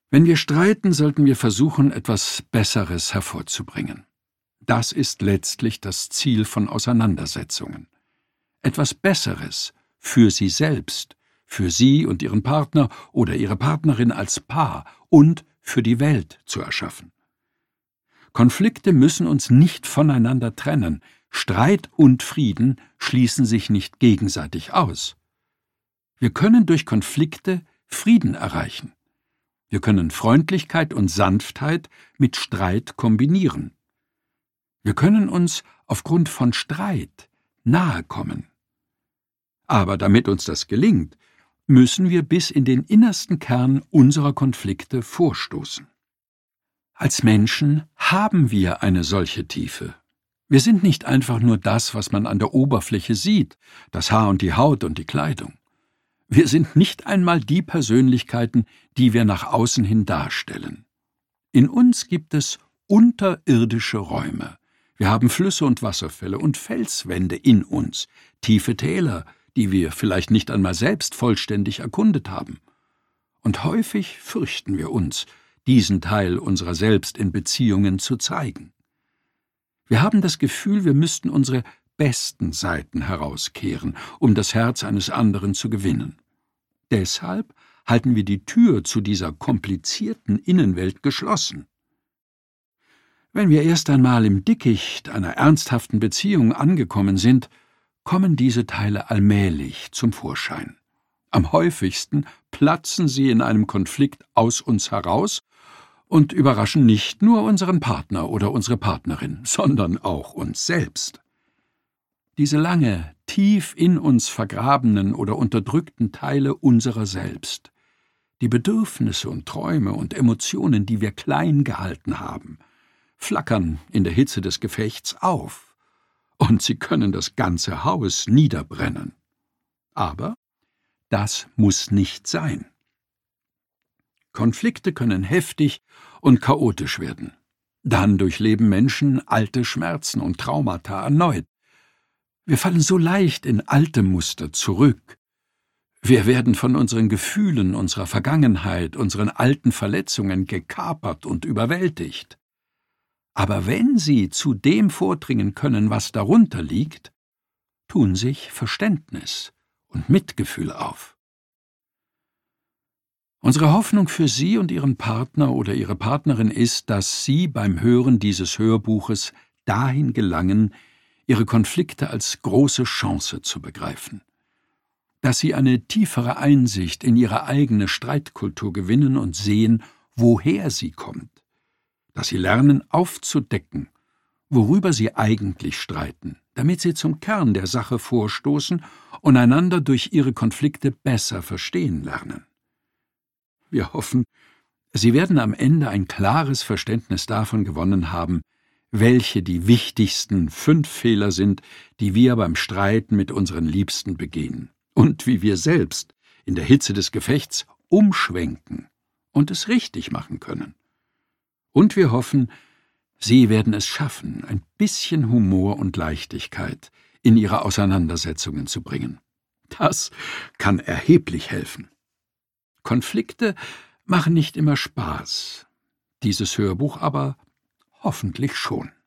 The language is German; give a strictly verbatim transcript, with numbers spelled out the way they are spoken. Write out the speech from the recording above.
Wenn wir streiten, sollten wir versuchen, etwas Besseres hervorzubringen. Das ist letztlich das Ziel von Auseinandersetzungen. Etwas Besseres für Sie selbst, für Sie und Ihren Partner oder Ihre Partnerin als Paar und für die Welt zu erschaffen. Konflikte müssen uns nicht voneinander trennen. Streit und Frieden schließen sich nicht gegenseitig aus. Wir können durch Konflikte Frieden erreichen. Wir können Freundlichkeit und Sanftheit mit Streit kombinieren. Wir können uns aufgrund von Streit nahe kommen. Aber damit uns das gelingt, müssen wir bis in den innersten Kern unserer Konflikte vorstoßen. Als Menschen haben wir eine solche Tiefe. Wir sind nicht einfach nur das, was man an der Oberfläche sieht, das Haar und die Haut und die Kleidung. Wir sind nicht einmal die Persönlichkeiten, die wir nach außen hin darstellen. In uns gibt es unterirdische Räume. Wir haben Flüsse und Wasserfälle und Felswände in uns, tiefe Täler, die wir vielleicht nicht einmal selbst vollständig erkundet haben. Und häufig fürchten wir uns, diesen Teil unserer selbst in Beziehungen zu zeigen. Wir haben das Gefühl, wir müssten unsere besten Seiten herauskehren, um das Herz eines anderen zu gewinnen. Deshalb halten wir die Tür zu dieser komplizierten Innenwelt geschlossen. Wenn wir erst einmal im Dickicht einer ernsthaften Beziehung angekommen sind, kommen diese Teile allmählich zum Vorschein. Am häufigsten platzen sie in einem Konflikt aus uns heraus und überraschen nicht nur unseren Partner oder unsere Partnerin, sondern auch uns selbst. Diese lange, tief in uns vergrabenen oder unterdrückten Teile unserer selbst, die Bedürfnisse und Träume und Emotionen, die wir klein gehalten haben, flackern in der Hitze des Gefechts auf, und sie können das ganze Haus niederbrennen. Aber das muss nicht sein. Konflikte können heftig und chaotisch werden. Dann durchleben Menschen alte Schmerzen und Traumata erneut. Wir fallen so leicht in alte Muster zurück. Wir werden von unseren Gefühlen, unserer Vergangenheit, unseren alten Verletzungen gekapert und überwältigt. Aber wenn sie zu dem vordringen können, was darunter liegt, tun sich Verständnis und Mitgefühl auf. Unsere Hoffnung für Sie und Ihren Partner oder Ihre Partnerin ist, dass Sie beim Hören dieses Hörbuches dahin gelangen, Ihre Konflikte als große Chance zu begreifen. Dass Sie eine tiefere Einsicht in Ihre eigene Streitkultur gewinnen und sehen, woher sie kommt. Dass Sie lernen aufzudecken, worüber Sie eigentlich streiten, damit Sie zum Kern der Sache vorstoßen und einander durch Ihre Konflikte besser verstehen lernen. Wir hoffen, Sie werden am Ende ein klares Verständnis davon gewonnen haben, welche die wichtigsten fünf Fehler sind, die wir beim Streiten mit unseren Liebsten begehen, und wie wir selbst in der Hitze des Gefechts umschwenken und es richtig machen können. Und wir hoffen, Sie werden es schaffen, ein bisschen Humor und Leichtigkeit in Ihre Auseinandersetzungen zu bringen. Das kann erheblich helfen. Konflikte machen nicht immer Spaß, dieses Hörbuch aber hoffentlich schon.